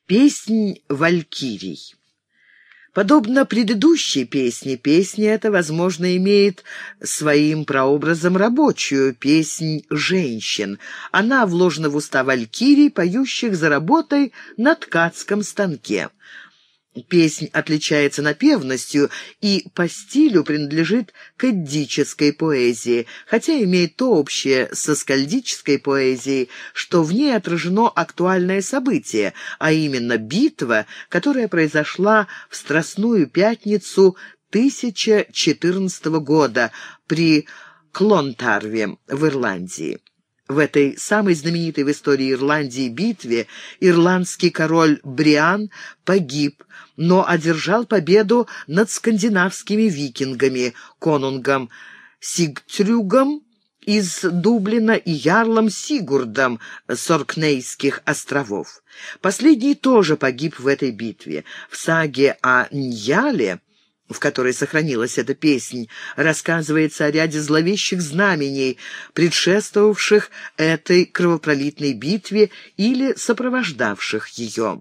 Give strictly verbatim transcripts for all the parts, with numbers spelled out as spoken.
Песнь валькирий. Подобно предыдущей песне, песня эта, возможно, имеет своим прообразом рабочую песнь женщин. Она вложена в уста валькирий, поющих за работой на ткацком станке. Песнь отличается напевностью и по стилю принадлежит к эддической поэзии, хотя имеет то общее со скальдической поэзией, что в ней отражено актуальное событие, а именно битва, которая произошла в Страстную пятницу тысяча четырнадцатого года при Клонтарве в Ирландии. В этой самой знаменитой в истории Ирландии битве ирландский король Бриан погиб, но одержал победу над скандинавскими викингами, конунгом Сигтрюгом из Дублина и ярлом Сигурдом с Оркнейских островов. Последний тоже погиб в этой битве. В саге о Ньяле, в которой сохранилась эта песнь, рассказывается о ряде зловещих знамений, предшествовавших этой кровопролитной битве или сопровождавших ее.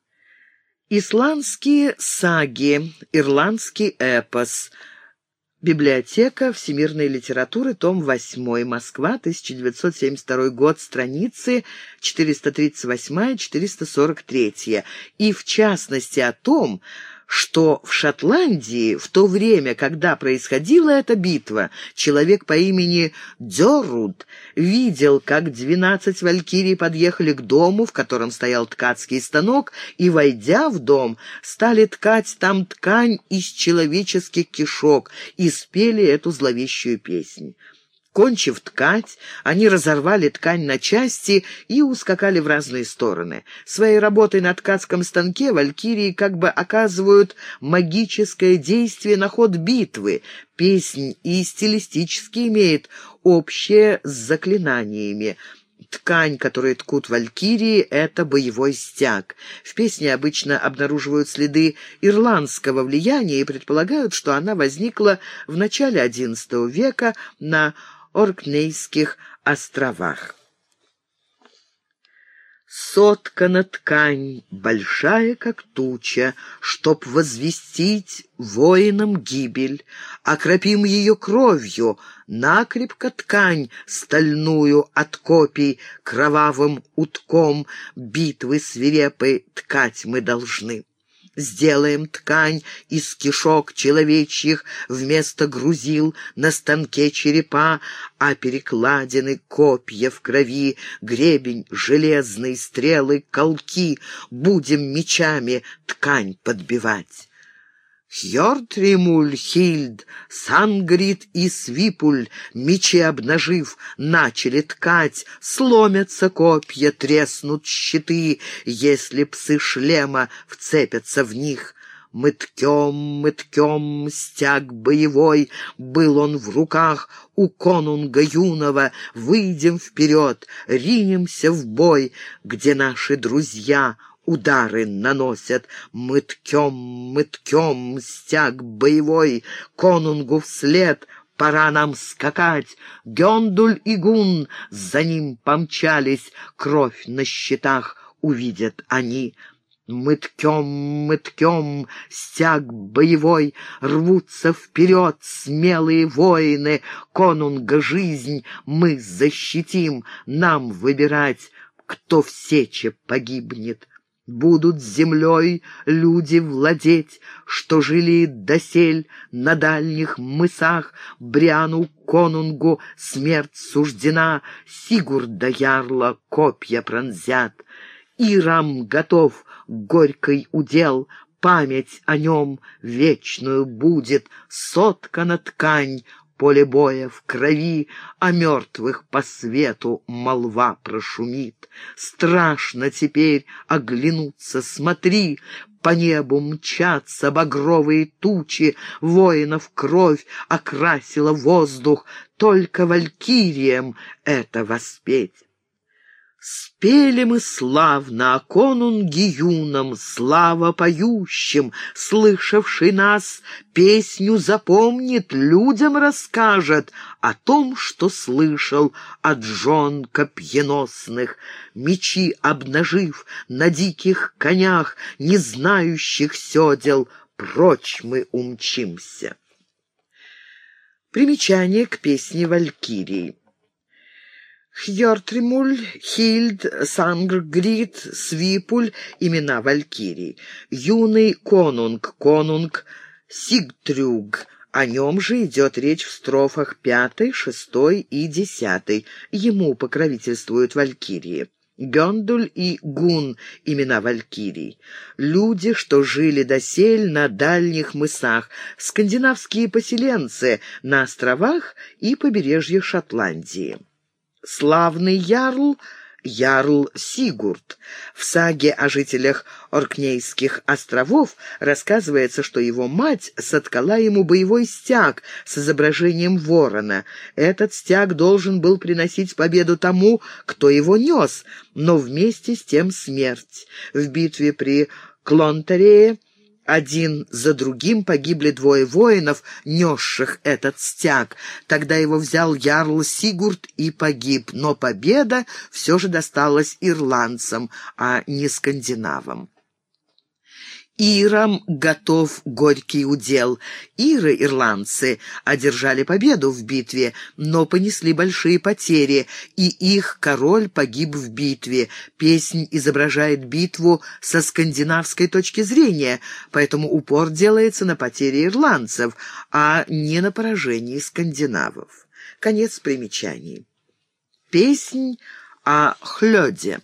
Исландские саги, ирландский эпос. Библиотека всемирной литературы, том восьмой, Москва, тысяча девятьсот семьдесят второй год, страницы четыреста тридцать восемь — четыреста сорок три, и в частности о том, что в Шотландии в то время, когда происходила эта битва, человек по имени Дёруд видел, как двенадцать валькирий подъехали к дому, в котором стоял ткацкий станок, и, войдя в дом, стали ткать там ткань из человеческих кишок и спели эту зловещую песнь. Кончив ткать, они разорвали ткань на части и ускакали в разные стороны. Своей работой на ткацком станке валькирии как бы оказывают магическое действие на ход битвы. Песнь и стилистически имеет общее с заклинаниями. Ткань, которую ткут валькирии, — это боевой стяг. В песне обычно обнаруживают следы ирландского влияния и предполагают, что она возникла в начале одиннадцатого века на Оркнейских островах. Соткана ткань, большая, как туча, чтоб возвестить воинам гибель. Окропим ее кровью, накрепко ткань стальную от копий кровавым утком битвы свирепой ткать мы должны. Сделаем ткань из кишок человечьих вместо грузил на станке черепа, а перекладины, копья в крови, гребень железный, стрелы, колки, будем мечами ткань подбивать. Хьордримуль, Хильд, Сангрид и Свипуль, мечи обнажив, начали ткать, сломятся копья, треснут щиты, если псы шлема вцепятся в них. Мы ткем, мы ткем, стяг боевой, был он в руках у конунга юного, выйдем вперед, ринемся в бой, где наши друзья удары наносят. Мы ткем, мы ткем, стяг боевой, конунгу вслед, пора нам скакать. Гёндуль и Гун за ним помчались, кровь на щитах увидят они. Мы ткем, мы ткем, стяг боевой, рвутся вперед смелые воины, конунга жизнь мы защитим, нам выбирать, кто в сече погибнет. Будут землей люди владеть, что жили досель на дальних мысах. Бриану конунгу смерть суждена, Сигурда ярла копья пронзят. Ирам готов горький удел, память о нем вечную будет. Соткана ткань, поле боя в крови, о мертвых по свету молва прошумит. Страшно теперь оглянуться, смотри, по небу мчатся багровые тучи, воинов кровь окрасила воздух, только валькириям это воспеть. Спели мы славно о конунге юном, слава поющим, слышавший нас, песню запомнит, людям расскажет о том, что слышал от жен копьеносных. Мечи обнажив на диких конях, не знающих седел, прочь мы умчимся. Примечание к песне «Валькирии». Хьёртримуль, Хильд, Сангргрид, Свипуль — имена валькирий. Юный конунг, конунг Сигтрюг. О нем же идет речь в строфах пятой, шестой и десятой. Ему покровительствуют валькирии. Гёндуль и Гун — имена валькирий. Люди, что жили досель на дальних мысах, скандинавские поселенцы на островах и побережье Шотландии. Славный ярл — ярл Сигурд. В саге о жителях Оркнейских островов рассказывается, что его мать соткала ему боевой стяг с изображением ворона. Этот стяг должен был приносить победу тому, кто его нес, но вместе с тем смерть. В битве при Клонтарее один за другим погибли двое воинов, несших этот стяг. Тогда его взял ярл Сигурд и погиб, но победа все же досталась ирландцам, а не скандинавам. Ирам готов горький удел. Иры, ирландцы, одержали победу в битве, но понесли большие потери, и их король погиб в битве. Песнь изображает битву со скандинавской точки зрения, поэтому упор делается на потери ирландцев, а не на поражении скандинавов. Конец примечаний. Песнь о Хлёде.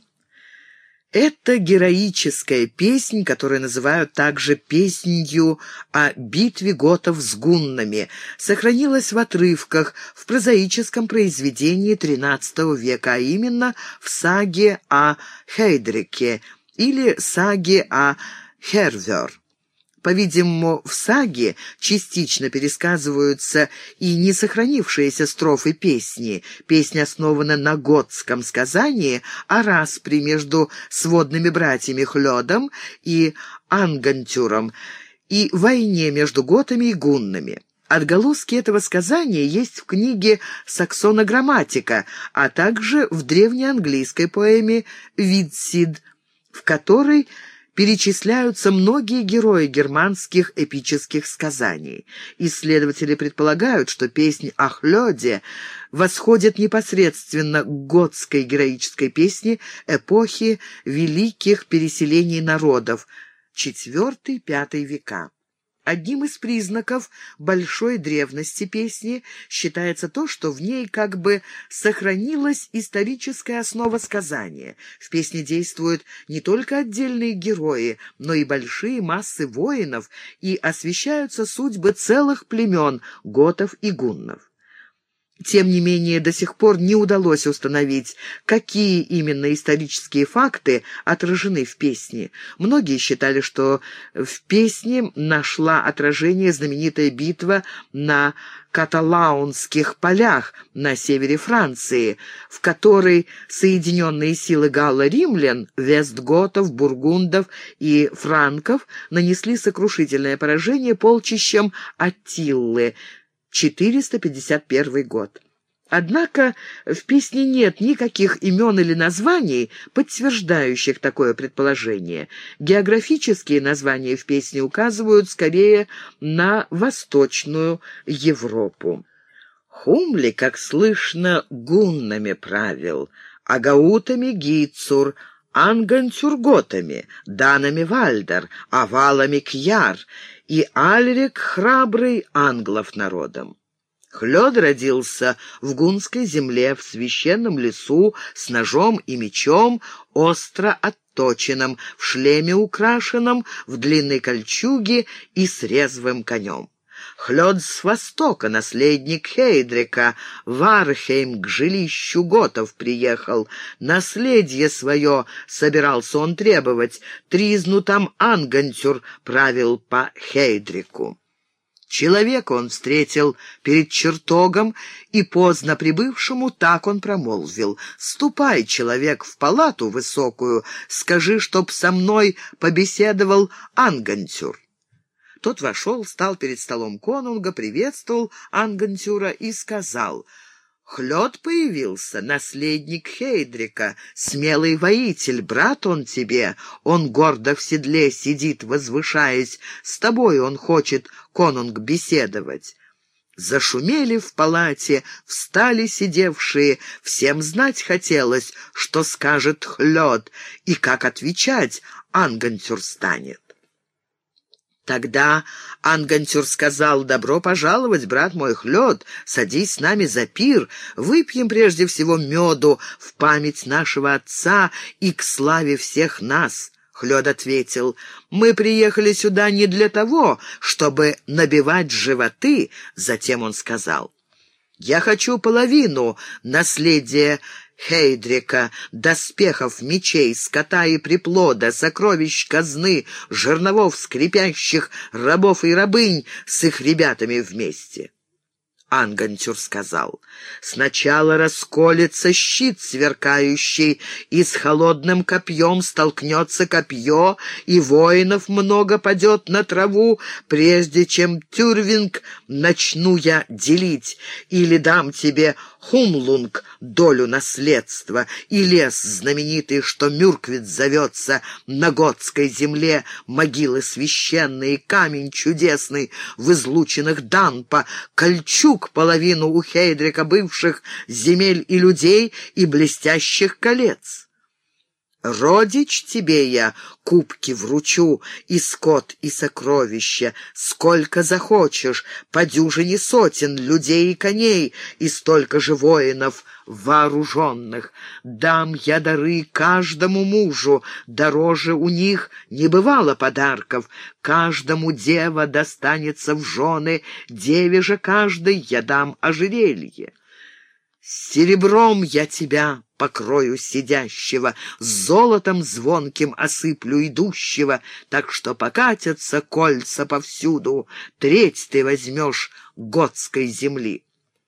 Это героическая песнь, которую называют также песнью о битве готов с гуннами. Сохранилась в отрывках в прозаическом произведении тринадцатого века, а именно в саге о Хейдрике или саге о Хервер. По-видимому, в саге частично пересказываются и не сохранившиеся строфы песни. Песня основана на готском сказании о распри между сводными братьями Хлёдом и Ангантюром и войне между готами и гуннами. Отголоски этого сказания есть в книге Саксона Грамматика, а также в древнеанглийской поэме «Витсид», в которой перечисляются многие герои германских эпических сказаний. Исследователи предполагают, что песнь о Хлёде восходит непосредственно к готской героической песне эпохи великих переселений народов четвёртый-пятый века. Одним из признаков большой древности песни считается то, что в ней как бы сохранилась историческая основа сказания. В песне действуют не только отдельные герои, но и большие массы воинов, и освещаются судьбы целых племен — готов и гуннов. Тем не менее, до сих пор не удалось установить, какие именно исторические факты отражены в песне. Многие считали, что в песне нашла отражение знаменитая битва на Каталаунских полях на севере Франции, в которой соединенные силы галло-римлян, вестготов, бургундов и франков нанесли сокрушительное поражение полчищам Аттиллы, четыреста пятьдесят первый год. Однако в песне нет никаких имен или названий, подтверждающих такое предположение. Географические названия в песне указывают скорее на Восточную Европу. Хумли, как слышно, гуннами правил, агаутами Гицур, ангантюрготами, данами Вальдер, овалами Кьяр и Альрик храбрый англов народом. Хлёд родился в гунской земле, в священном лесу, с ножом и мечом, остро отточенным, в шлеме украшенном, в длинной кольчуге и с резвым конем. Хлёд с востока, наследник Хейдрика, в Архейм к жилищу готов приехал. Наследие свое собирался он требовать, тризну там Ангантюр правил по Хейдрику. Человека он встретил перед чертогом, и поздно прибывшему так он промолвил: «Ступай, человек, в палату высокую, скажи, чтоб со мной побеседовал Ангантюр». Тот вошел, стал перед столом конунга, приветствовал Ангантюра и сказал: «Хлёд появился, наследник Хейдрика, смелый воитель, брат он тебе, он гордо в седле сидит, возвышаясь, с тобой он хочет, конунг, беседовать». Зашумели в палате, встали сидевшие, всем знать хотелось, что скажет Хлёд, и как отвечать Ангантюр станет. Тогда Ангантюр сказал: «Добро пожаловать, брат мой Хлёд, садись с нами за пир, выпьем прежде всего меду в память нашего отца и к славе всех нас». Хлёд ответил: «Мы приехали сюда не для того, чтобы набивать животы». Затем он сказал: «Я хочу половину наследия Хейдрика, доспехов, мечей, скота и приплода, сокровищ казны, жерновов скрипящих, рабов и рабынь с их ребятами вместе». Ангантюр сказал: «Сначала расколется щит сверкающий, и с холодным копьем столкнется копье, и воинов много падет на траву, прежде чем Тюрвинг начну я делить, или дам тебе Хумлунг долю наследства, и лес знаменитый, что Мюрквит зовется, на готской земле могилы священные, камень чудесный в излучинах Данпа, кольчуг половину у Хейдрика бывших земель и людей и блестящих колец. Родич тебе я кубки вручу, и скот, и сокровища, сколько захочешь, по дюжине сотен людей и коней, и столько же воинов вооруженных. Дам я дары каждому мужу, дороже у них не бывало подарков. Каждому дева достанется в жены, деве же каждой я дам ожерелье. Серебром я тебя покрою сидящего, с золотом звонким осыплю идущего, так что покатятся кольца повсюду, треть ты возьмешь готской земли».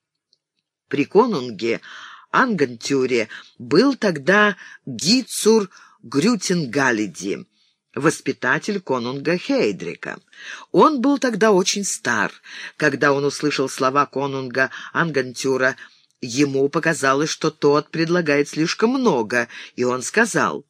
При конунге Ангантюре был тогда Гицур Грютингалиди, воспитатель конунга Хейдрика. Он был тогда очень стар. Когда он услышал слова конунга Ангантюра, ему показалось, что тот предлагает слишком много, и он сказал: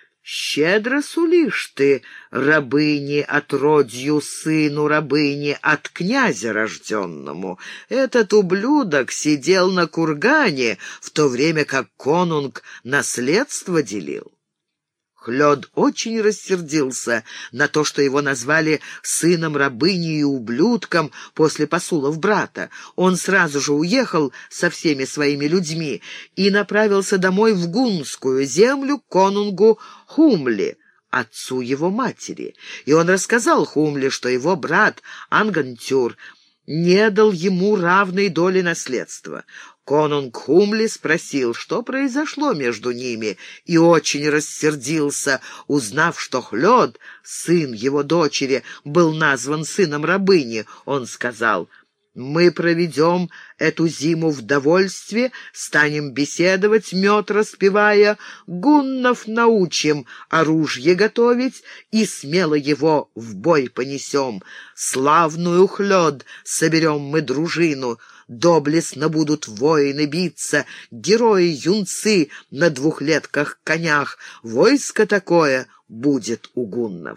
«Щедро сулишь ты рабыне отродью, сыну рабыни, от князя рожденному. Этот ублюдок сидел на кургане, в то время как конунг наследство делил». Хлёд очень рассердился на то, что его назвали сыном рабыни и ублюдком после посулов брата. Он сразу же уехал со всеми своими людьми и направился домой в гунскую землю к конунгу Хумли, отцу его матери. И он рассказал Хумли, что его брат Ангантюр не дал ему равной доли наследства. Конунг Хумли спросил, что произошло между ними, и очень рассердился, узнав, что Хлёд, сын его дочери, был назван сыном рабыни. Он сказал: «Мы проведем эту зиму в довольстве, станем беседовать, мед распевая, гуннов научим оружие готовить и смело его в бой понесем. Славную, Хлёд, соберем мы дружину, доблестно будут воины биться, герои-юнцы на двухлетках конях. Войско такое будет у гуннов».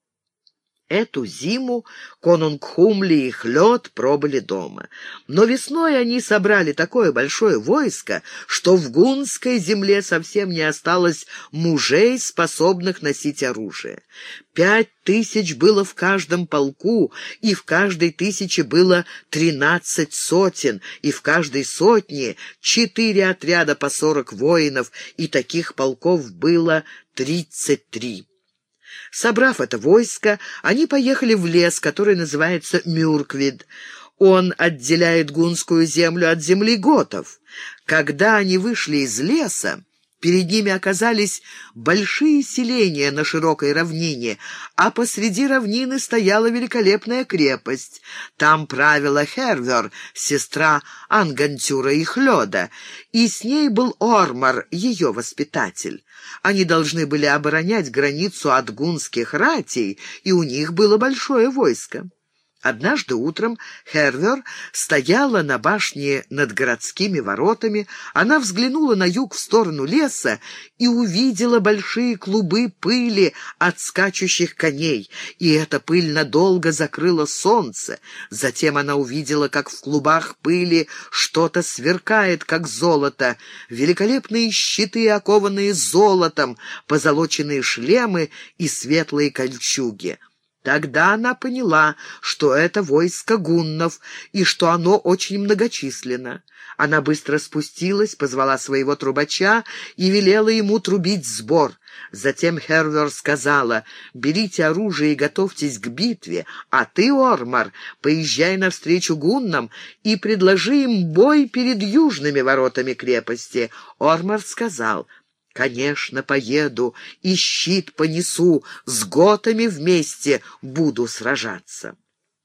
Эту зиму конунг Хумли и Хлёд пробыли дома. Но весной они собрали такое большое войско, что в гунской земле совсем не осталось мужей, способных носить оружие. Пять тысяч было в каждом полку, и в каждой тысяче было тринадцать сотен, и в каждой сотне четыре отряда по сорок воинов, и таких полков было тридцать три. Собрав это войско, они поехали в лес, который называется Мюрквид. Он отделяет гунскую землю от земли готов. Когда они вышли из леса, Перед ними оказались большие селения на широкой равнине, а посреди равнины стояла великолепная крепость. Там правила Хервер, сестра Ангантюра и Хлёда, и с ней был Ормар, ее воспитатель. Они должны были оборонять границу от гунских ратей, и у них было большое войско. Однажды утром Хервер стояла на башне над городскими воротами. Она взглянула на юг в сторону леса и увидела большие клубы пыли от скачущих коней, и эта пыль надолго закрыла солнце. Затем она увидела, как в клубах пыли что-то сверкает, как золото, великолепные щиты, окованные золотом, позолоченные шлемы и светлые кольчуги. Тогда она поняла, что это войско гуннов и что оно очень многочисленно. Она быстро спустилась, позвала своего трубача и велела ему трубить сбор. Затем Хервер сказала: «Берите оружие и готовьтесь к битве, а ты, Ормар, поезжай навстречу гуннам и предложи им бой перед южными воротами крепости». Ормар сказал: «Конечно, поеду и щит понесу, с готами вместе буду сражаться».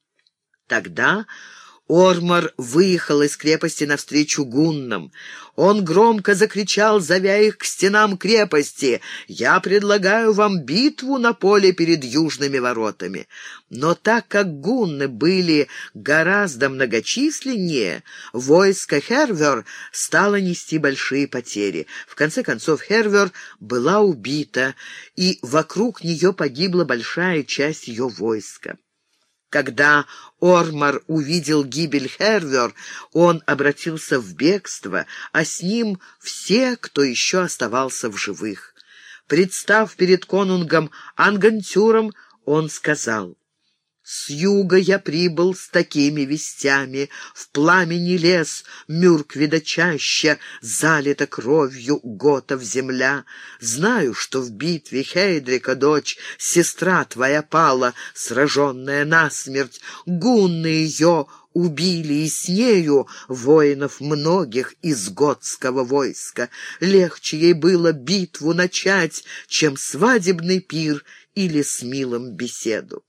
Тогда Ормар выехал из крепости навстречу гуннам. Он громко закричал, зовя их к стенам крепости: «Я предлагаю вам битву на поле перед южными воротами». Но так как гунны были гораздо многочисленнее, войско Хервер стало нести большие потери. В конце концов Хервер была убита, и вокруг нее погибла большая часть ее войска. Когда Ормар увидел гибель Хервер, он обратился в бегство, а с ним все, кто еще оставался в живых. Представ перед конунгом Ангантюром, он сказал: «С юга я прибыл с такими вестями. В пламени лес Мюркведа чаща, залита кровью готов земля. Знаю, что в битве Хейдрика, дочь, сестра твоя пала, сраженная насмерть. Гунны ее убили, и с нею воинов многих из готского войска. Легче ей было битву начать, чем свадебный пир или с милым беседу».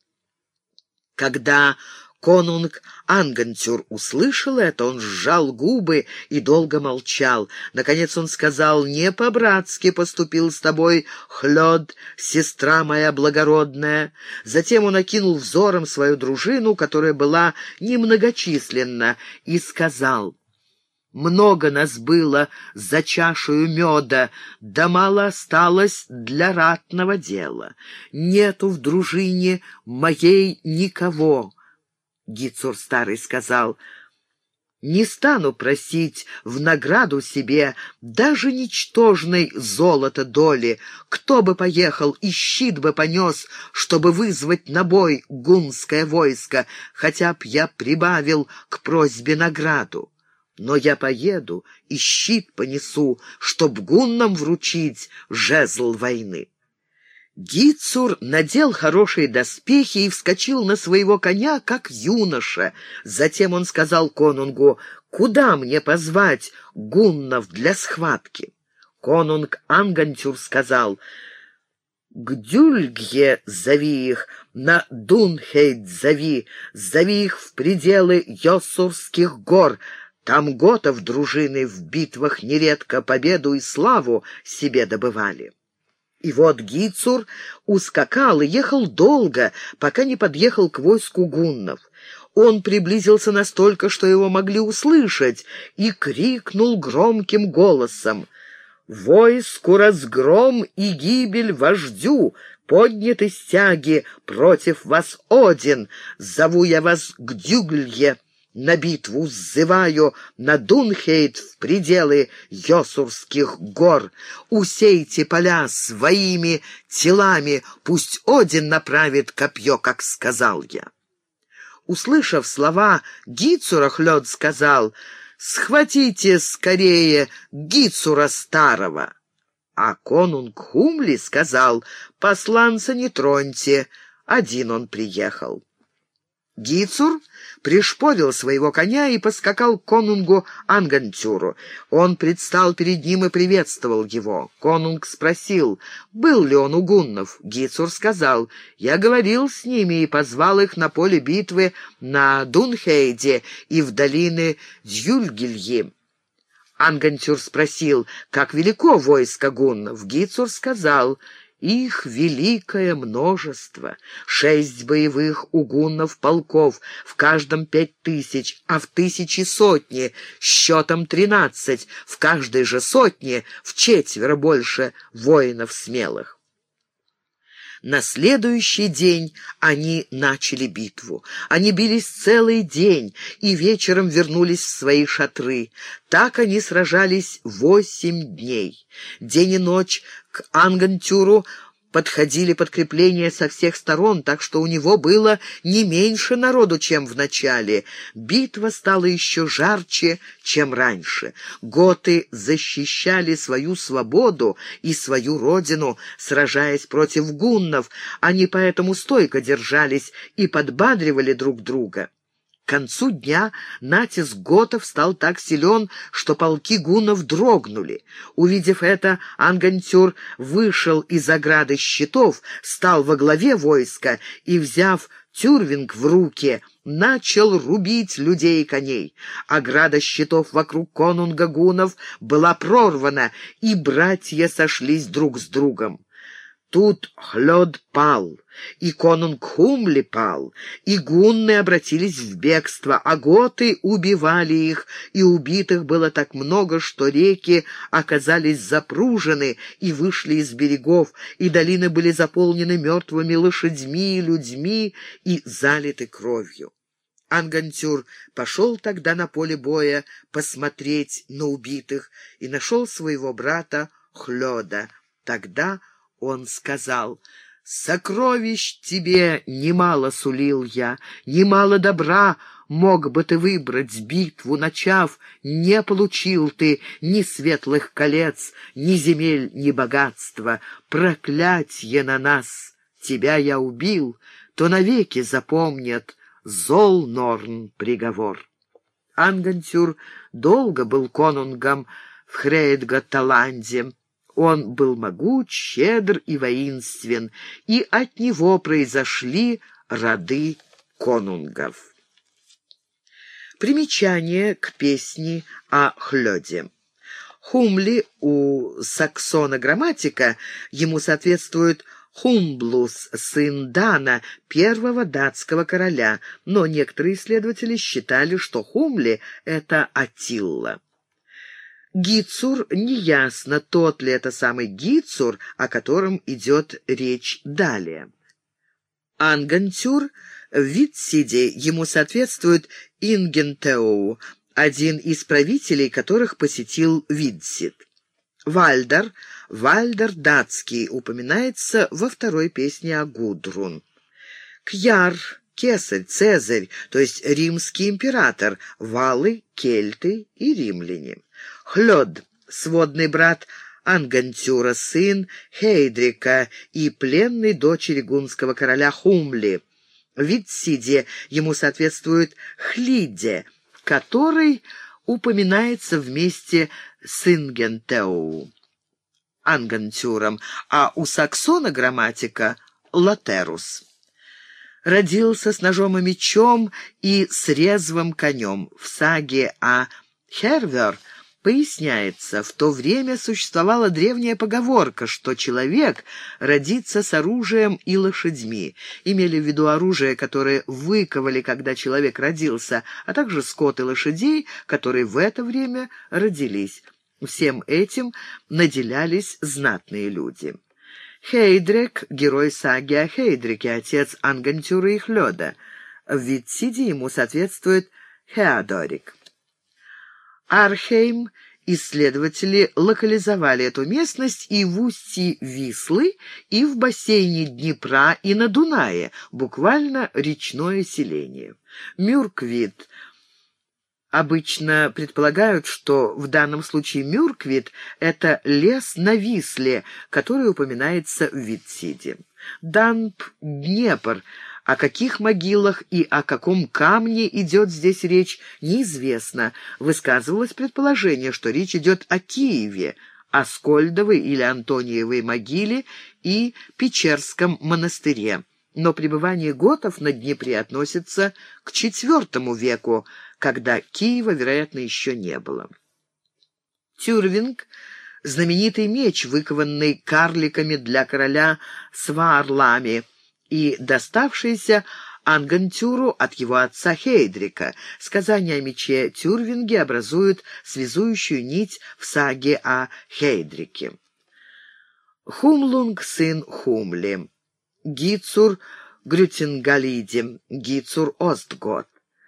Когда конунг Ангантюр услышал это, он сжал губы и долго молчал. Наконец он сказал: «Не по-братски поступил с тобой Хлёд, сестра моя благородная». Затем он окинул взором свою дружину, которая была немногочисленна, и сказал: «Много нас было за чашею меда, да мало осталось для ратного дела. Нету в дружине моей никого». Гицур старый сказал: «Не стану просить в награду себе даже ничтожной золота доли. Кто бы поехал и щит бы понес, чтобы вызвать на бой гунское войско, хотя б я прибавил к просьбе награду. Но я поеду и щит понесу, чтоб гуннам вручить жезл войны». Гицур надел хорошие доспехи и вскочил на своего коня, как юноша. Затем он сказал конунгу: «Куда мне позвать гуннов для схватки?» Конунг Ангантюр сказал: «К Дюльгье зови их, на Дунхейд зови, зови их в пределы Йосурских гор. Там готов дружины в битвах нередко победу и славу себе добывали». И вот Гицур ускакал и ехал долго, пока не подъехал к войску гуннов. Он приблизился настолько, что его могли услышать, и крикнул громким голосом: «Войску разгром и гибель вождю! Подняты стяги, против вас Один! Зову я вас к Дюглье! На битву сзываю на Дунхейд в пределы Йосурских гор. Усейте поля своими телами, пусть Один направит копье, как сказал я». Услышав слова Гицура, Хлёд сказал: «Схватите скорее Гицура старого». А конунг Хумли сказал: «Посланца не троньте, один он приехал». Гицур пришпорил своего коня и поскакал к конунгу Ангантюру. Он предстал перед ним и приветствовал его. Конунг спросил, был ли он у гуннов. Гицур сказал, «Я говорил с ними и позвал их на поле битвы на Дунхейде и в долины Дьюльгильи». Ангантюр спросил, как велико войско гуннов. Гицур сказал, «Их великое множество, шесть боевых у гуннов полков, в каждом пять тысяч, а в тысячи сотни, счетом тринадцать, в каждой же сотне в четверо больше воинов смелых». На следующий день они начали битву. Они бились целый день и вечером вернулись в свои шатры. Так они сражались восемь дней. День и ночь к Ангантюру подходили подкрепления со всех сторон, так что у него было не меньше народу, чем в начале. Битва стала еще жарче, чем раньше. Готы защищали свою свободу и свою родину, сражаясь против гуннов. Они поэтому стойко держались и подбадривали друг друга. К концу дня натиск готов стал так силен, что полки гуннов дрогнули. Увидев это, Ангантюр вышел из ограды щитов, стал во главе войска и, взяв тюрвинг в руки, начал рубить людей и коней. Ограда щитов вокруг конунга гуннов была прорвана, и братья сошлись друг с другом. Тут Хлёд пал, и конунг Хумли пал, и гунны обратились в бегство, а готы убивали их, и убитых было так много, что реки оказались запружены и вышли из берегов, и долины были заполнены мертвыми лошадьми и людьми и залиты кровью. Ангантюр пошел тогда на поле боя посмотреть на убитых и нашел своего брата Хлёда. Тогда он сказал, «Сокровищ тебе немало сулил я, немало добра мог бы ты выбрать, битву начав, не получил ты ни светлых колец, ни земель, ни богатства. Проклятье на нас! Тебя я убил, то навеки запомнят зол Норн приговор». Ангантюр долго был конунгом в Хрейдготаланде. Он был могуч, щедр и воинствен, и от него произошли роды конунгов. Примечание к песне о Хлёде. Хумли у Саксона-грамматика, ему соответствует Хумблус, сын Дана, первого датского короля, но некоторые исследователи считали, что Хумли — это Аттила. Гицур — неясно, тот ли это самый Гицур, о котором идет речь далее. Ангантюр в Витсиде, ему соответствует Ингентеоу, один из правителей, которых посетил Витсид. Вальдар, Вальдар датский, упоминается во второй песне о Гудрун. Кьяр, кесарь, цезарь, то есть римский император, валы, кельты и римляне. Хлёд, сводный брат Ангантюра, сын Хейдрика и пленный дочери гунского короля Хумли. В Витсиде ему соответствует Хлиде, который упоминается вместе с Ингентеоу, Ангантюром, а у Саксона-грамматика — Латерус. Родился с ножом и мечом и с резвым конем. В саге о Хервер поясняется, в то время существовала древняя поговорка, что человек родится с оружием и лошадьми. Имели в виду оружие, которое выковали, когда человек родился, а также скот и лошадей, которые в это время родились. Всем этим наделялись знатные люди. Хейдрик — герой саги о Хейдрике, отец Ангантюра и Хлёда. В Витсиде ему соответствует Хеодорик. Архейм исследователи локализовали эту местность и в устье Вислы, и в бассейне Днепра, и на Дунае, буквально речное селение. Мюрквит. Обычно предполагают, что в данном случае Мюрквит — это лес на Висле, который упоминается в Витсиде. Данб, Днепр. О каких могилах и о каком камне идет здесь речь, неизвестно. Высказывалось предположение, что речь идет о Киеве, Аскольдовой или Антониевой могиле и Печерском монастыре. Но пребывание готов на Днепре относится к четвертому веку, когда Киева, вероятно, еще не было. Тюрвинг — знаменитый меч, выкованный карликами для короля Сваарлами и доставшийся Ангантюру от его отца Хейдрика. Сказания о мече Тюрвинге образуют связующую нить в саге о Хейдрике. Хумлунг, сын Хумли. Гицур Грютингалиди, Гицур Остгот.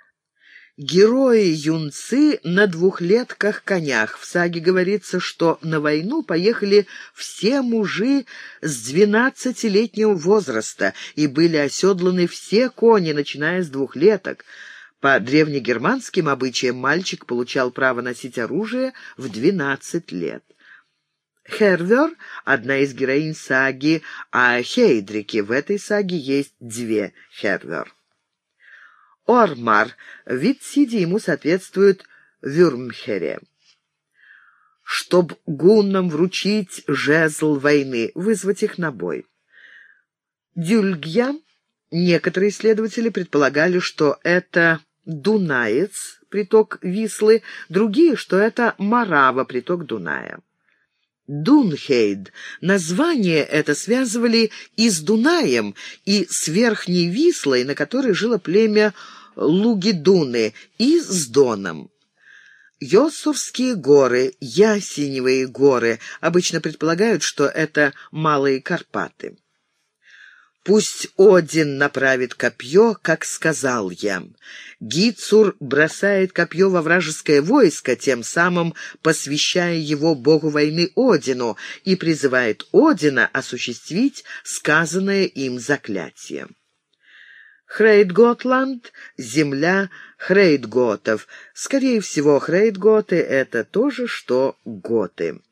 Герои-юнцы на двухлетках-конях. В саге говорится, что на войну поехали все мужи с двенадцатилетнего возраста, и были оседланы все кони, начиная с двухлеток. По древнегерманским обычаям мальчик получал право носить оружие в двенадцать лет. Хервер — одна из героинь саги о Хейдрике. В этой саге есть две Хервер. Ормар. Вид сиди ему соответствует Вюрмхере. Чтоб гуннам вручить жезл войны, вызвать их на бой. Дюльгья. Некоторые исследователи предполагали, что это Дунаец, приток Вислы, другие, что это Марава, приток Дуная. Дунхейд. Название это связывали и с Дунаем, и с Верхней Вислой, на которой жило племя Лугидуны, и с Доном. Йосурские горы, Ясеневые горы, обычно предполагают, что это Малые Карпаты. «Пусть Один направит копье, как сказал я». Гицур бросает копье во вражеское войско, тем самым посвящая его богу войны Одину, и призывает Одина осуществить сказанное им заклятие. Хрейдготланд — земля хрейдготов. Скорее всего, хрейдготы — это то же, что готы.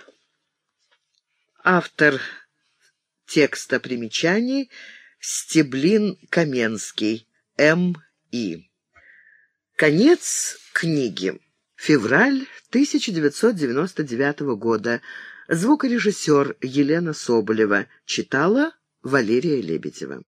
Автор текста примечаний Стеблин Каменский, М И Конец книги. Февраль тысяча девятьсот девяносто девятого года. Звукорежиссер Елена Соболева. Читала Валерия Лебедева.